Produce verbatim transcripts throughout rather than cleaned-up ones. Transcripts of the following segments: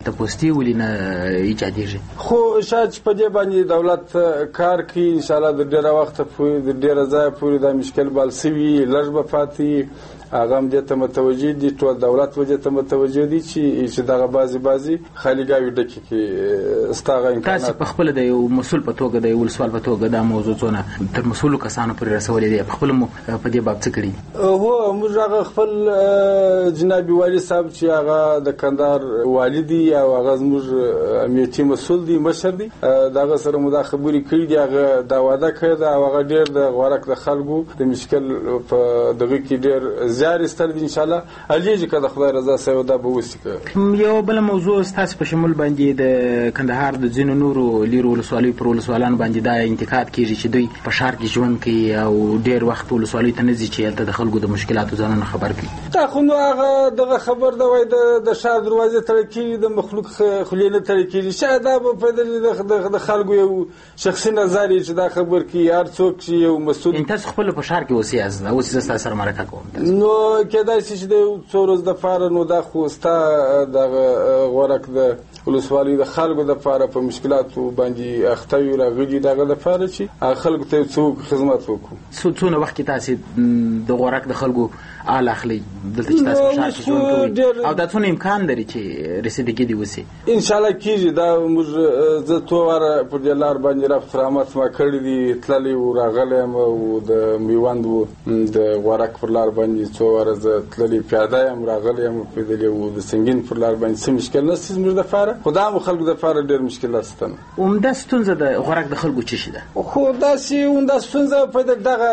تپوستي ولې نه ایجادېږي؟ خو شاید چې په دې باندې دولت کار کوي انشاءالله د ډېره وخته پورې د ډېره ځایه پورې دا مشکل بال سوي لږ به پاتې هغه هم دې ته متوجه دي ټول دولت و دې ته متوجه دي چې چې دغه بعضې بعضې خالیګاوې ډکې کړي ستا هغه امکانات. تاسې په خپله د یو مسؤل په توګه د یو ولسوال په توګه دا موضوع څونه تر مسؤلو کسانو پورې رسولې دی؟ په خپله مو په دې باب څه کړي؟ هو موږ هغه خپل جناب والي صاحب چې هغه د کندهار والي دي او هغه زموږ امنیتي مسؤل دی مشر دی د هغه سره مو دا خبرې کړي دي هغه دا وعده کړې ده او هغه ډېر د غورک د خلکو د مشکل په دغه کې ډېر زیار ایستل دي انشاءالله الیږي که د خدای رضا سوی دا به وسي. یو بله موضوع ستاسې په شمول باندې د کندهار د ځینو نورو لیرو ولسوالیو پر ولسوالانو باندې دا انتقاد کېږي چې دوی په ښار کې ژوند کوي او ډېر وخت ولسوالیو ته نه ځي چې هلته د خلکو د مشکلاتو ځانونه خبر کړي. دا خو نو هغه دغه خبر ده وایي د ښار دروازې تړل کېږي د مخلوق خولې نه تړل کېږي. شاید دا به په دلیل د خلکو یو شخصي نظر چې دا خبر کړي هر څوک چې یو مسؤل. تاسو خپله په ښار کې اوسئ اوس زه ستاسو سره مرکه کوم نو کېدای شي چې د یو څو ورځو دپاره نو دا خو ستا دغه غورک د ولسوالۍ د خلکو دپاره په مشکلاتو باندې اخته وي راغلي دغه دپاره چې هغه خلکو ته څوک خدمت وکړو. څونه وخت کې تاسې د غورک د خلکو آل اخلي دلته چې تاسو په ښار کې ژوند کوئ او دا څونه امکان لري چې رسیدګي دې وسي؟ انشاءالله کېږي. دا موږ زه څو واره پر دې لار باندې رفت رحمت ما کړي دي تللی و راغلی یم او د میوند و د غورک پر لار باندې څو واره زه تللی پیاده یم راغلی یم پیدلی و د سنګین پر لار باندې څه مشکل نشته زموږ دپاره خو دا هم خلکو دپاره ډېر مشکلات شته. عمده ستونزه د غورک د خلکو څه شي ده؟ خو داسې عمده ستونزه په دغه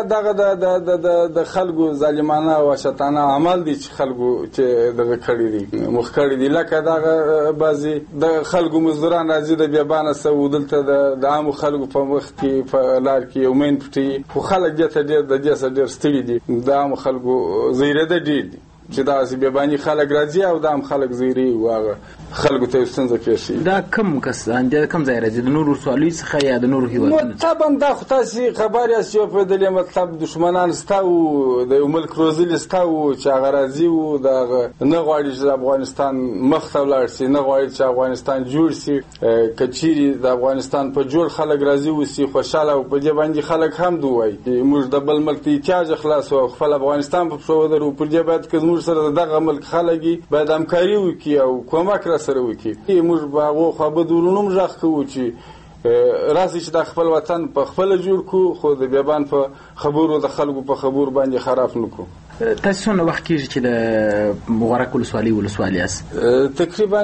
دغه د خلکو ظالمانه او وحشتانه عمل دی چې خلکو چې دغه کړي دي مخ کړي دي لکه دغه بعضې د خلکو مزدوران راځي د بیابانه څه دلته د عامو خلکو په مخ کې په لار کې یو مین پټوي خو خلک دې ته ډېر د دې څخه ډېر ستړي دي. د عامو خلکو زیرېده ډېر دي چې داسې بیاباني خلک راځي او دا هم خلک زیري و هغه خلکو ته ستونزه پېښ شي. دا کم کسان د کوم ځای راځي د نورو ولسوالیو څخه یا د نورو هېوادونو؟ طبعا دا خو تاسې خبر یاست چې وپوهېدلې مطلب دښمنان ستا وو د یو ملک روزلي ستا وو چې هغه راځي وو د هغه نه غواړي چې د افغانستان مخ ته ولاړ شي نه غواړي چې افغانستان جوړ شي. که چیرې د افغانستان په جوړ خلک راځي اوسي خوشحاله او په دې باندې خلک حمد ووایي موږ د بل ملک ته احتیاج خلاص او خپل افغانستان په پښو ودرو. پر دې باید که زموږ سره دغه ملک خلک باید همکاري وکړي او کومک را سره وکړي. موږ به هغو خوابد ورونو هم غږ کوو چې راسئ چې دا خپل وطن په خپله جوړ کړو خو د بیابان په خبرو د خلکو په خبرو باندې خراب نه کړو. تاسو څونه وخت کېږي چې د غورک ولسوالۍ ولسوالي یاست؟ تقریبا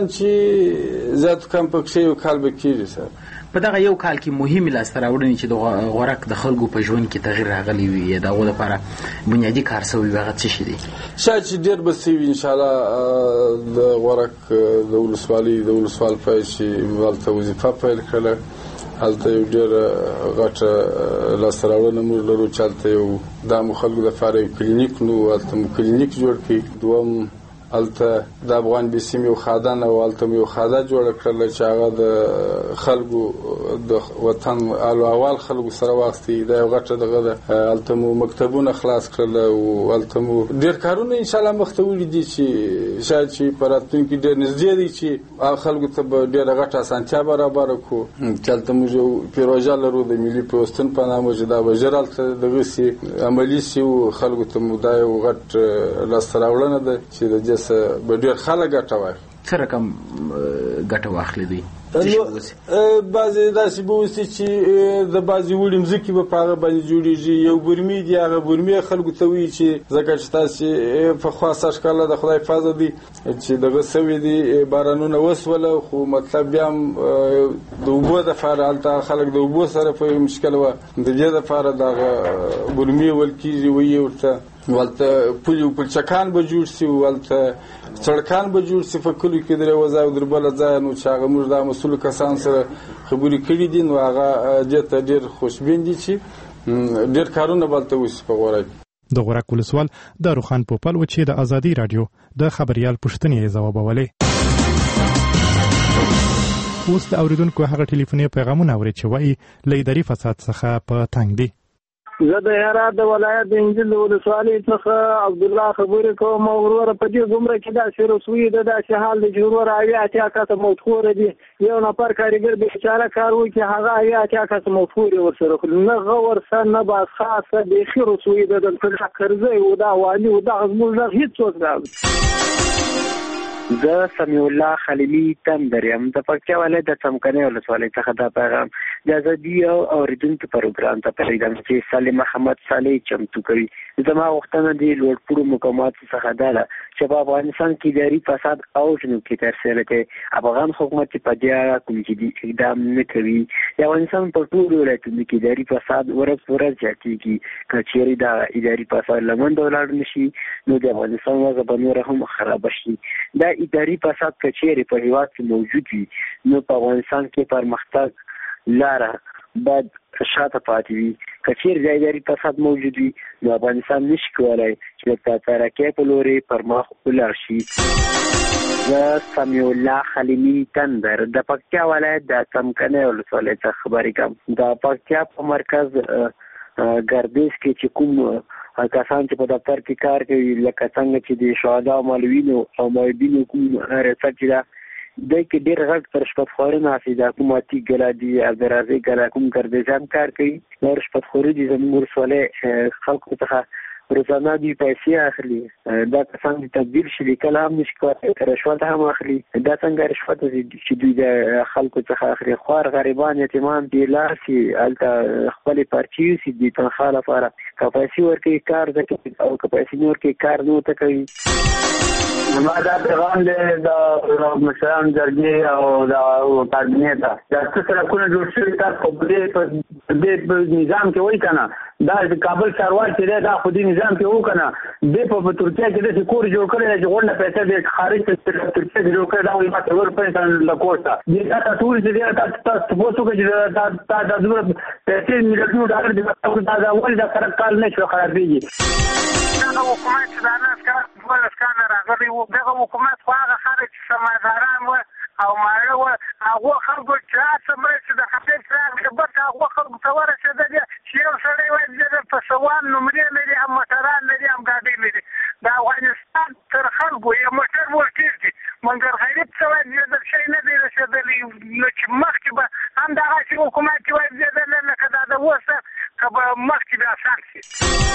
چې زیات کم پکښې یو کال به کېږي سر. په دغه یو کال کې مهمې لاسته راوړنې چې د غورک د خلکو په ژوند کې تغییر راغلی وي د هغو لپاره بنیادي کار شوی وي هغه څه شي دی؟ شاید چې ډېر به شوي انشاءالله د غورک د ولسوالۍ د ولسوال پای چې هلته وظیفه پیل کړله هلته یو ډېره غټه لاسته راوړنه موږ لرو چې هلته یو دا مو خلکو دپاره یو کلینیک نو هلته مو کلینیک جوړ کړي. دوم هلته د افغان بیسیم یو خادن او هلته مو یو خاده جوړه کړله چې هغه د خلکو د وطن آل احوال خلکو سره واخیستي. دا یو غټه دغه ده. هلته مو مکتبونه خلاص کړله او هلته مو ډېر کارونه انشاءالله مخته وړي دي چې شاید چې په راتلونکي ډېر نږدې دی چې خلکو ته به ډېره غټه اسانتیا برابره کړو. چې هلته موږ یو پروژه لرو د ملي پیوستون په نامه چې دا به ژر هلته دغه سي عملي سي او خلکو ته مو دا یو غټ لاسته راوړنه ده چې د دې به ډېر خلک ګټه واخلي. څه رقم ګټه واخلي دوی؟ بعضې داسې به اوسي چې د بعضې وړې مځکې به په هغه باندې جوړېږي. یو برمې دي هغه برمې خلکو ته وایي چې ځکه چې تاسې پخوا سږ کاله د خدای فضل دی چې دغه سوي دي بارانونه وسوله خو مطلب بیا هم د اوبو دپاره هلته خلک د اوبو سره په مشکل وه د دې دپاره دغه برمې ویل کېږي وایي ورته ولته پولي پلچکان به جوړ شي ولته سړکان به جوړ شي په کلیو کې درې وځای او در بله ځای نو چې هغه موږ د مسؤلو کسانو سره خبرې کړي دي نو هغه دې ته ډېر خوشبین دي چې ډېر کارونه به هلته وشي په غورک. د غورک ولسوال داروخان پوپل و چې د ازادي راډیو د خبریال پوښتنې یې ځوابولې. اوس د اورېدونکو هغه ټلیفوني پیغامونه اورئ چې وایي له اداري فساد څخه په تنګ دي. زه د هرات د ولایت د انجیل د ولسوالۍ څخه عبدالله خبرې کوم او وروره په دې ګمره کې داسې رسوي ده داسې حال دی چې وروره اویا اتیا کسه موتخوره دي یو نفر کارګر بېچاره کار وکړي هغه اویا اتیا کسه موتخورې ورسره کړي نه غور څه نه باز خاصه بیخي رسوي ده دلته دا کرزی و دا والي و دغه زموږ غږ هېڅوک نه زه سمیع الله خلیلي تندر یم د پکتیا ولایت د څمکنیو ولسوالۍ څخه دا پیغام د ازادي او اورېدونکو پروګرام ته پرېږدم چې صالح محمد صالح چمتو کوي. زما غوښتنه د لوړپوړو مقاماتو څخه دا ده چې په افغانستان کې اداري فساد اوج کې ترسره کوي. افغان حکومت په دې اړه کوم جدي اقدام نه کوي. د افغانستان په ټولو ولایتونو کې اداري فساد ورځ په ورځ زیاتېږي. که چېرې دا اداري فساد له منځه ولاړ نه شي نو د افغانستان وضع به نوره هم خرابه شي. دا اداري فساد که چېرې په هېواد کې موجود وي نو په افغانستان کې پرمختګ لاره باید شاته پاتې وي. که چېرې د اداري فساد موجود وي نو افغانستان نشي کولی چې د ترقۍ په لورې پر مخ ولاړ شي. زه سمیع الله خلیلي تندر د پکتیا ولایت د څمکنیو ولسوالۍ څخه خبرې کوم. د پکتیا په مرکز ګردیز کې چې کوم کسان چې په دفتر کې کار کوي لکه څنګه چې د شهدا او معلولینو او معیدینو کوم ریسرچ ده دوی کې ډېر غټ رشوتخواري ناستې ده. حکومتي ګله دي عبدالرزاق ګله کوم ګردیزیان کار کوي دا رشوتخوري دي. زموږ ولسوالۍ خلکو څخه روزانه دوی پیسې اخلي. دا کسان د تبدیل شي لیکل هم نشي کولی رشوت هم اخلي. دا څنګه رشوت چې دوی د خلکو څخه اخلي. خوار غریبان یتیمان بېلاسي هلته خپلې پارچې یوسي د تنخوا لپاره. که پیسې ورکوي کار زده کوي او که پیسې نه ورکوي کار نه ورته کوي. زما دا پیغام دی د مشرانو جرګې او د کابینې ته دا څه سړکونه جوړ شوي تاسو په دې نظام کې وایي که نه دا د کابل ښاروال چې دی دا خو دې نظام کې وو که نه دی په ترکیه کې داسې کور جوړ کړی دی چې غونډه پیسې د خارج ترکیه کې جوړ کړی دا وایي ما څلور پنځه له کور ته دې دا تاسو ولې چې دی تاسو تپوس وکړئ چې دا دا دومره پیسې میلیونونه ډالر دي دا دا ولې دا سړک کال نه شو خرابېږي. دغه حکومت چې دا نس کال دولس کاله راغلی وو دغه حکومت خو هغه خلک چې سماداران وو او ماړه وو هغو خلکو چې هڅه مرستې د خفیف راغلې بس هغو خلکو ته ورسېدلې چې یو سړی وایي زه دلته سوان نمرې لري هم موټران لري هم ګاډۍ لري. د افغانستان تر خلکو یو موټر ورکېږ دي مګر غریب څه وایي زه د شی نه دی رسېدلی نو چې مخکې به هم دغسې حکومت چې وایي زېدلی لکه دا د اوسه که به مخکې به اسان شي.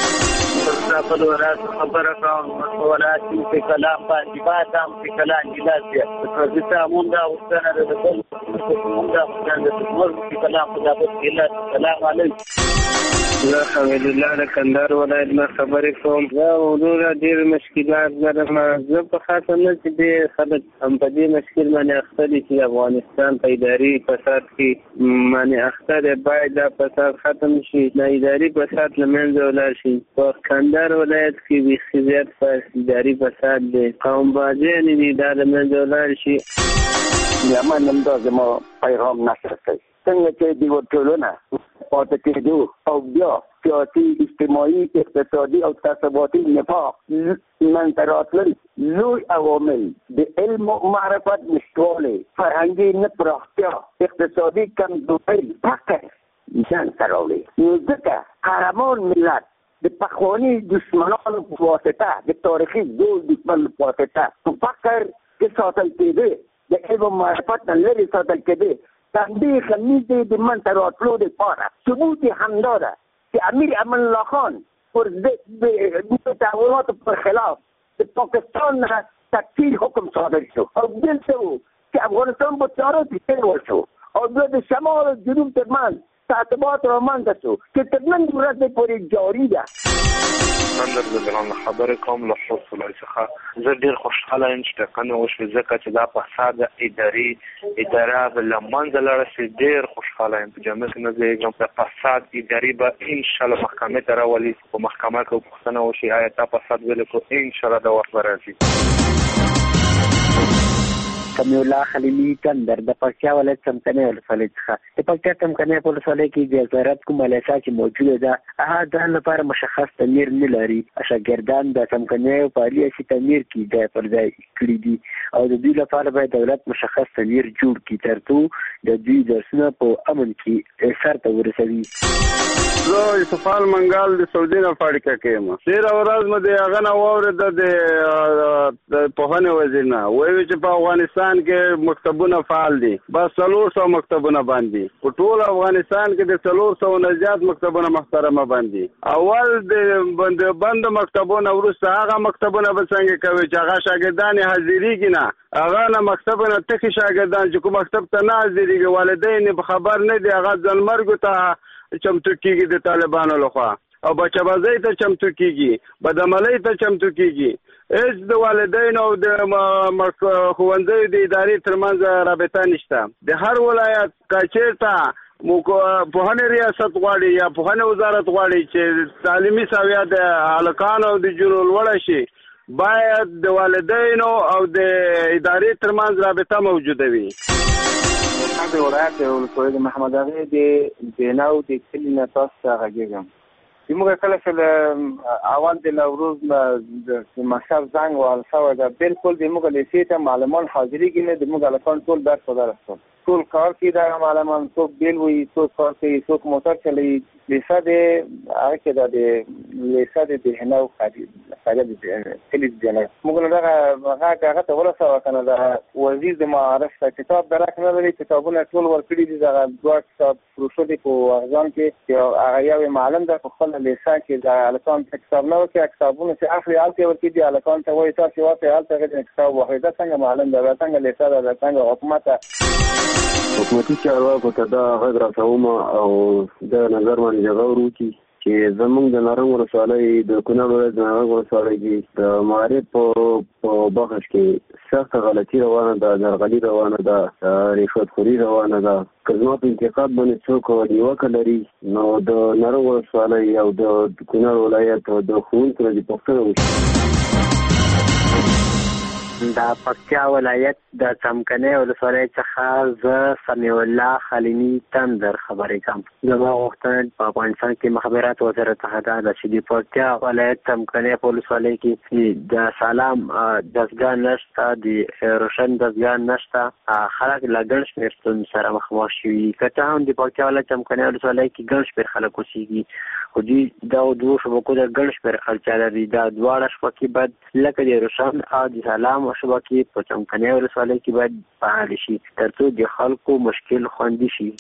خپل ولایت خبره کوم ولایت کې کلام باندې بادام کې کلام جلاسیا د سامون دا وستنه د بل دا د څور کې کلام په دابت کې سلام علیکم. زه حمید الله د کندهار ولایت نه خبرې کوم. زه وروره ډېر مشکلات لرم. زه په خاصه نه چې ډېر خلک هم په دې مشکل باندې اخته دي چې افغانستان په اداري فساد کې باندې اخته دی. باید دا فساد ختم شي د اداري فساد له منځه ولاړ شي. په کندهار ولایت کې بیخي زیات اداري فساد دی. قوم بازیان دي دا له منځه ولاړ شي. زما نوم دا زما پیغام نشر کوي څنګه چې د ټولنه پاتې کېدو او بیا سیاسي اجتماعي اقتصادي او تصوراتي نفاق منځته راتلل لوی عوامل د علم او معرفت نشتوالی فرهنګي نه پراختیا اقتصادي کمزوري فقر منځته راوړي. نو ځکه قهرمان ملت د پخواني دشمنانو په واسطه د تاریخي زوړ دشمن په واسطه په فقر کې ساتل کېده د علم او معرفت نه لرې ساتل کېده. تنبیه خمیزه د منځته راتلو دپاره ثبوت یې همدا ده چې امیر امان الله خان پر د تحولاتو پر خلاف د پاکستان نه تکفیر حکم صادر شو او دلته و چې افغانستان په تیاره کې تېر شو او بیا د شمال او جنوب ترمنځ تعصبات رامنځته شو چې تر نن ورځې پورې جاري ده. من در زبران خبر کوم له حوصله څخه زه ډېر خوشحاله یم چې ټاکنې وشوې ځکه چې دا فساد اداري اداره به له منځه لاړه شي. ډېر خوشحاله یم په جامع کې نه ځایږم. د فساد اداري به انشاءالله محکمې ته راولي. په محکمه کې پوښتنه وشي آیا دا فساد ولې کو انشاءالله د وخت به راځي. سمیع الله خلیلي تندر د پکتیا ولایت څمکنی ولسوالۍ څخه د پکتیا څمکنی په ولسوالۍ کې د زراعت کومه لیسه چې موجوده ده هغه د لپاره مشخص تمیر نه لري. شاګردان د څمکنی په عالی سي تمیر کې د پر ځای کړی دي او د دوی لپاره باید دولت مشخص تمیر جوړ کړي ترڅو د دوی درسونه په امن کې سر ته ورسوي. زه یوسفال منګال د سعودي نه فاړکه کېم. ډېره ورځ مې د هغه نه واورېده د پوهنې وزیر نه وایي چې په افغانستان کې مکتبونه فعال دي. بس څلور سوه مکتبونه باندې په ټول افغانستان کې د څلور سوه نه زیات مکتبونه محترمه باندې. اول د بند مکتبونه وروسته هغه مکتبونه به څنګه کوي چې هغه شاګردان حاضرېږي نه هغه نه مکتبونه تخي شاګردان چې کوم مکتب ته نه حاضرېږي والدین به خبر نه دي هغه ځلمرګو ته چمتو کېږي د طالبانو لخوا او بچه‌بازۍ ته چمتو کېږي بدعملۍ ته چمتو کېږي. هیڅ د والدینو او د ښوونځیو د ادارې ترمنځ رابطه نشته. د هر ولایت که چېرته پوهنې ریاست غواړي یا پوهنې وزارت غواړي چې تعلیمي سویه د هلکانو او د نجونو لوړه شي باید د والدینو او د ادارې ترمنځ رابطه موجوده وي. د ولایت ولسوالۍ د محمد اغې د بیناو د کلي نه تاسو ته غږېږم. زموږ کله چې له اول د نوروز نه د مکتب زنګ وهل شوی ده بلکل زموږ لیسې ته معلمان حاضرېږي نه زموږ هلکان ټول درس په درس شول. ټول کار کوي دغه معلمان څوک بیل وي څوک کار کوي څوک موټر چلوي. لیسه د هغه کې دا د لیسه د بهنه او خارج د کلي د موږ له دغه هغه هغه ته ورسوه که نه د وزیر د معارف ته کتاب درک نه لري کتابونه ټول ورکړي دي دغه دوه کتاب پروشو دي په اغزان کې چې هغه یو معلم ده په خپله لیسه کې د هلکانو ته کتاب نه ورکوي کتابونه چې اخلي هلته یې ورکړي دي هلکانو ته وایي تاسې واخلئ هلته هغې ته کتاب واخلئ دا څنګه معلم ده دا څنګه لیسه ده دا څنګه حکومت ده. حکومتي چارواکو ته دا غږ رسوم او د نظر باندې جواب وکړي چې زمونږ د نارنج ولسوالۍ د کونړ ولایت د نارنج ولسوالۍ کې د معارف په بخش کې سخته غلطي روانه ده درغلي روانه ده رشوتخوري روانه ده. که زما په انتقاد باندې څوک نیوکه لري نو د نارنج ولسوالۍ او د کونړ ولایت د ښوونکو نه دې پوښتنه وشي. د پکتیا ولایت د څمکنی ولسوالۍ څخه زه سمیع الله خلیلي تندر خبرې کوم. زما غوښتنه په افغانستان کې مخابرات وزارت څخه دا ده چې د پکتیا ولایت څمکنی په ولسوالۍ کې د سلام دستګاه نشته د روشن دستګاه نشته خلک له ګڼ شمېر ستونزو سره مخامخ شوي. که څه هم د پکتیا ولایت څمکنی ولسوالۍ کې ګڼ شمېر خلک اوسېږي خو دوی دغو دوو شبکو د ګڼ شمېر اړتیا لري. دا دواړه شبکې باید لکه د روشن او د سلام شبکې په څمکنی ولسوالۍ کې باید فعال شي ترڅو د خلکو مشکل خوندي شي.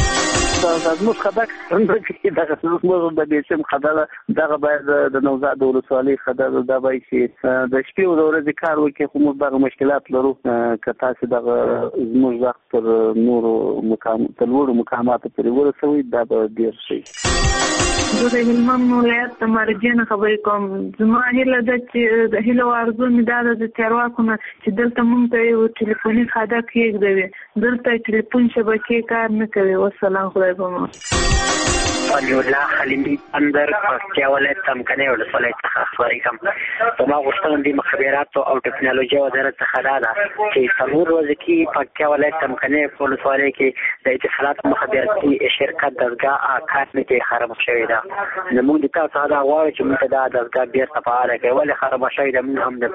زموږ خبر څنګه دغه زموږ د بیسم خبره دغه باید د نوزاد ولسوالۍ خبره دا باید چې د شپې او د ورځې کار وکړي خو موږ دغه مشکلات لرو. که تاسو دغه زموږ وخت پر نورو مقام تر لوړو مقاماتو پورې ورسوئ دا به ډېر ښه. زه د هلمند ولایت د مرجې نه خبرې کوم. زما هیله ده چې د هیله او ارزو مې دا ده د چارواکو نه چې دلته موږ ته یو ټلیفوني خاده کېږدوي. دلته ټلیفون شبکې کار نه کوي. والسلام خدای به مو. سمیع الله خلیلي تندر پکتیا ولایت څمکنی ولسوالۍ څخه خبرې کوم. زما غوښتنه د مخابراتو او ټکنالوژۍ وزارت څخه دا ده چې څلور ورځې کې پکتیا ولایت څمکنی په ولسوالۍ کې د اتصالاتو مخابراتي شرکت دستګاه کار نه کوي خرابه شوې ده. نو موږ د تاسو څخه دا غواړو چې موږ ته دا دستګاه بېرته فعاله کړي. ولې خرابه شوې ده موږ هم نه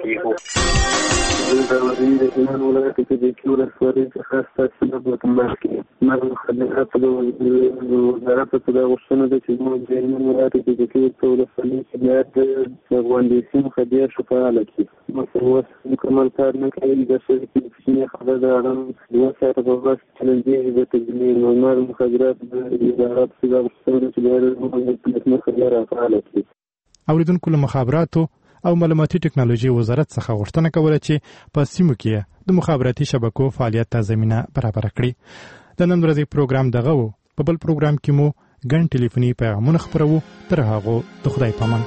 پوهېږو. د وزیر د هلمند ولایت کې د کلي ولسوالۍ څخه ستاسو د بوتمار کې ما د مخابراتو د وزارت څخه دا غوښتنه ده چې زموږ د هلمند ولایت کې د کلي ولسوالۍ کې باید د افغان سیم خدمات شو فعاله کړي. مثلا اوس مکمل کار نه کوي د شرکت کوچنۍ خبره ده هغه دوه ساعته په ورځ چلنجېږي د تجلیل نورمال مخابرات د ادارات څخه غوښتنه ده چې باید زموږ د خبره فعاله کړي. اوریدونکو له مخابراتو او معلوماتي ټکنالوژي وزارت څخه غوښتنه کوله چې په سیمو کې د مخابراتي شبکو فعالیت ته زمینه برابر کړي. د نن ورځې پروګرام دغه و. په بل پروګرام کې مو ګڼ ټلیفوني پیغامونه خپرو. تر هغو د خدای پامان.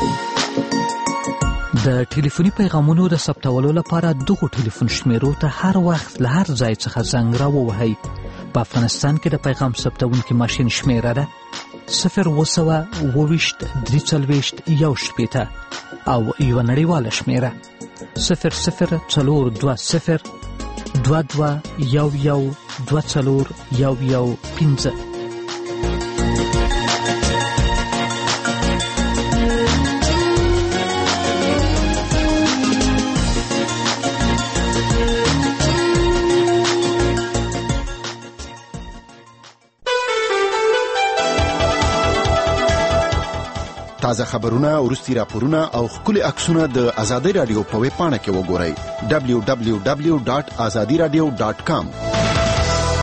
د ټلیفوني پیغامونو د ثبتولو لپاره دغو ټلیفون شمیرو ته هر وخت له هر ځای څخه زنګ راووهئ. په افغانستان کې د پیغام ثبتونکي ماشین شمیره ده صفر اووه سوه اووه ویشت درې څلوېښت یو شپېته او یوه نړیواله شمیره صفر صفر څلور دوه صفر دوه دوه یو یو دوه څلور یو یو پنځه. تازه خبرونه، وروستي راپورونه او ښکلي عکسونه د آزادۍ رادیو په ویب پاڼه کې وګورئ. دبلیو دبلیو دبلیو ډاټ آزادي رادیو ډاټ کام